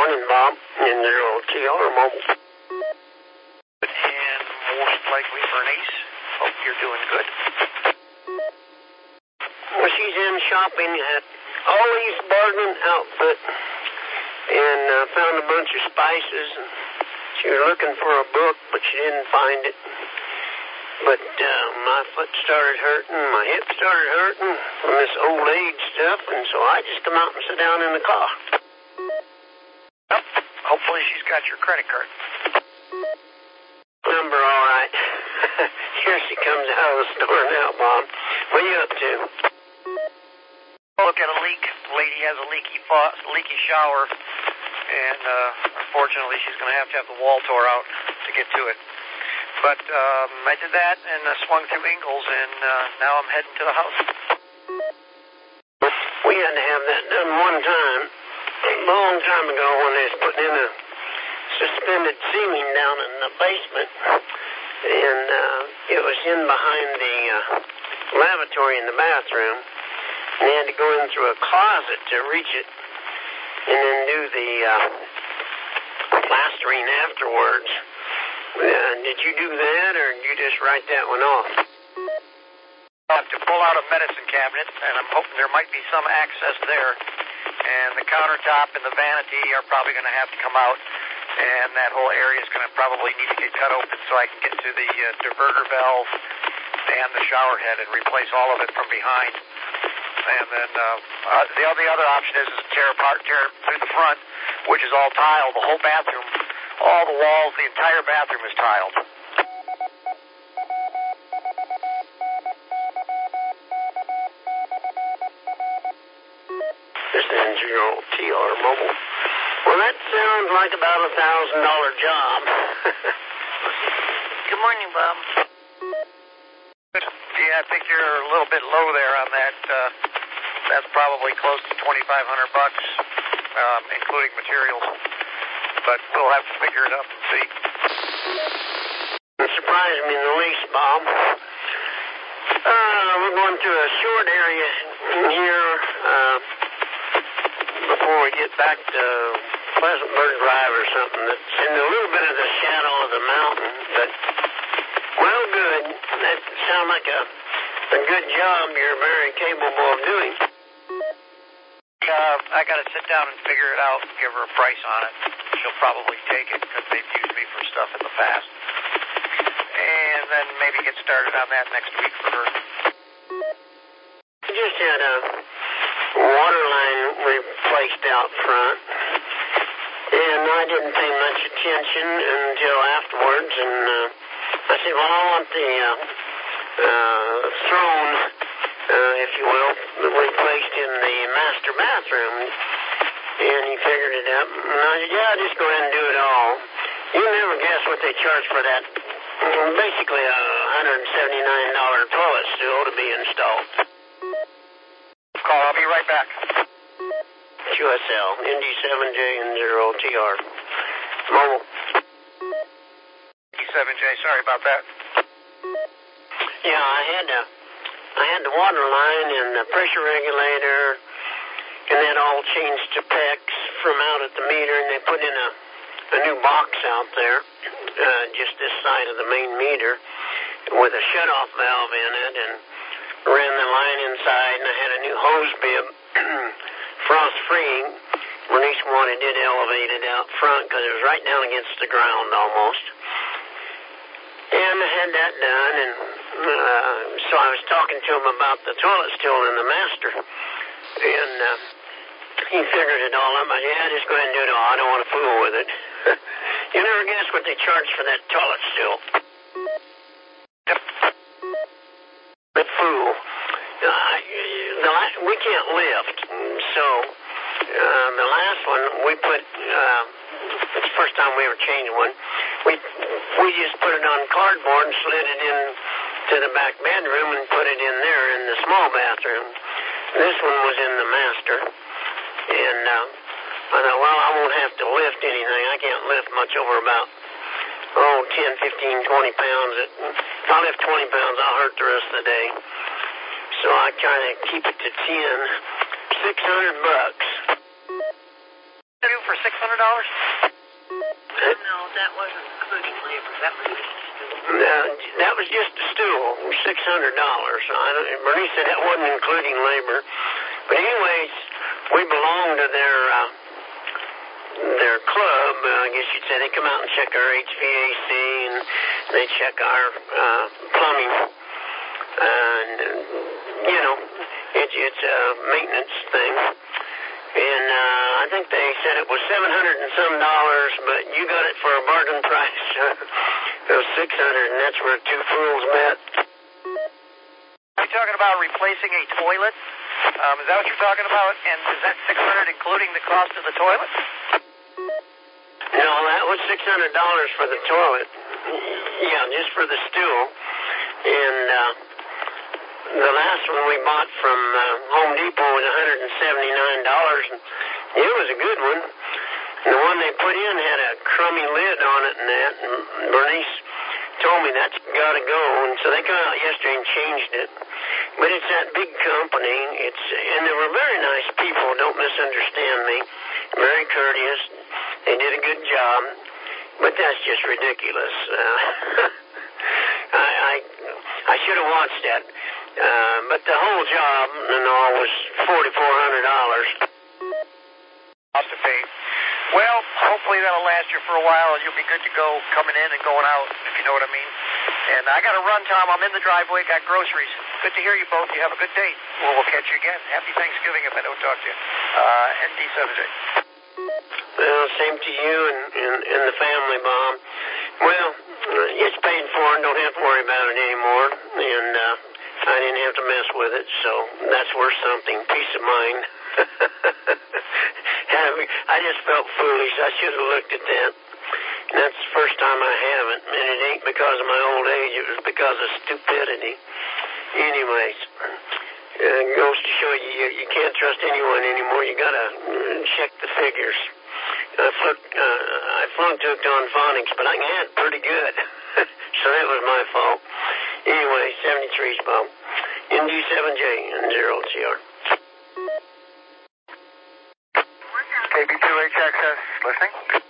morning, Bob, in your old TR mobile. And most likely Bernice. Hope you're doing good. Well, she's in shopping at Ollie's Bargain Outfit and found a bunch of spices. And she was looking for a book, but she didn't find it. But my foot started hurting, my hip started hurting from this old age stuff, and so I just come out and sit down in the car. Well, hopefully she's got your credit card. Number all right. Here she comes out of the store now, Bob. What are you up to? Look at a leak. The lady has a leaky shower, and unfortunately she's going to have the wall tore out to get to it. But I did that and swung through Ingalls, and now I'm heading to the house. We had to have that done one time, a long time ago, when they was putting in a suspended ceiling down in the basement, and it was in behind the lavatory in the bathroom, and they had to go in through a closet to reach it, and then do the plastering afterwards. Did you do that, or did you just write that one off? I have to pull out a medicine cabinet, and I'm hoping there might be some access there. And the countertop and the vanity are probably going to have to come out, and that whole area is going to probably need to get cut open so I can get to the diverter valve and the shower head and replace all of it from behind. And then the other option is to tear through the front, which is all tiled, the whole bathroom. All the walls, the entire bathroom is tiled. This is your old TR mobile. Well, that sounds like about $1,000 job. Good morning, Bob. Yeah, I think you're a little bit low there on that. That's probably close to $2,500, including materials. But we'll have to figure it up and see. It surprised me in the least, Bob. We're going through a short area here before we get back to Pleasantburg Drive or something that's in a little bit of the shadow of the mountain. But, well, good. That sounds like a good job you're very capable of doing. I got to sit down and figure it out and give her a price on it. She'll probably take it because they've used me for stuff in the past. And then maybe get started on that next week for her. We just had a water line replaced out front, and I didn't pay much attention until afterwards, and I said, well, I want the throne, if you will, replaced in the master bathroom. And he figured it out. And I said, yeah, just go ahead and do it all. You'll never guess what they charge for that. Basically a $179 toilet stool to be installed. Call, I'll be right back. QSL, ND7J and 0TR. Mobile. ND7J, sorry about that. Yeah, I had the water line and the pressure regulator, and that all changed to PEX from out at the meter, and they put in a new box out there, just this side of the main meter, with a shutoff valve in it, and ran the line inside, and I had a new hose bib, frost-free. Bernice wanted it elevated out front, because it was right down against the ground almost. And I had that done, and so I was talking to him about the toilet stool in the master, and he figured it all out. I said, yeah, just go ahead and do it all. I don't want to fool with it. You never guess what they charge for that toilet stool. The fool. We can't lift, so the last one we put, it's the first time we ever changed one, we just put it on cardboard and slid it in to the back bedroom and put it in there in the small bathroom. This one was in the master, and I thought, well, I won't have to lift anything. I can't lift much over about 10, 15, 20 pounds. If I lift 20 pounds, I'll hurt the rest of the day. So I try to keep it to 10. $600. Do for $600? No, that wasn't including labor. That was just the stool, $600. Bernice said that wasn't including labor. But anyways, we belong to their club. I guess you'd say they come out and check our HVAC and they check our plumbing. And it's a maintenance thing. And I think they said it was $700 and some, but you got it for a bargain price of $600, and that's where two fools met. Are you talking about replacing a toilet? Is that what you're talking about? And is that $600 including the cost of the toilet? No, that was $600 for the toilet. Yeah, just for the stool. And the last one we bought from Home Depot was $179, and it was a good one. And the one they put in had a crummy lid on it and that, and Bernice told me that's got to go, and so they come out yesterday and changed it. But it's that big company, and they were very nice people, don't misunderstand me, very courteous, they did a good job, but that's just ridiculous. I should have watched that. But the whole job and all was $4,400. Lots to pay. Well, hopefully that'll last you for a while, and you'll be good to go coming in and going out, if you know what I mean. And I got to run, Tom. I'm in the driveway, got groceries. Good to hear you both. You have a good day. We'll catch you again. Happy Thanksgiving if I don't talk to you. ND Saturday. Well, same to you and the family, Bob. Well, it's paid for and don't have to worry about it anymore. And I didn't have to mess with it, so that's worth something. Peace of mind. I just felt foolish. I should have looked at that. And that's the first time I haven't. And it ain't because of my old age. It was because of stupidity. Anyways, it goes to show you can't trust anyone anymore. You got to check the figures. I flunked on phonics, but I can add pretty good. So that was my fault. Anyway, 73's Bob. ND7J and 0CR. KB2HXS listening.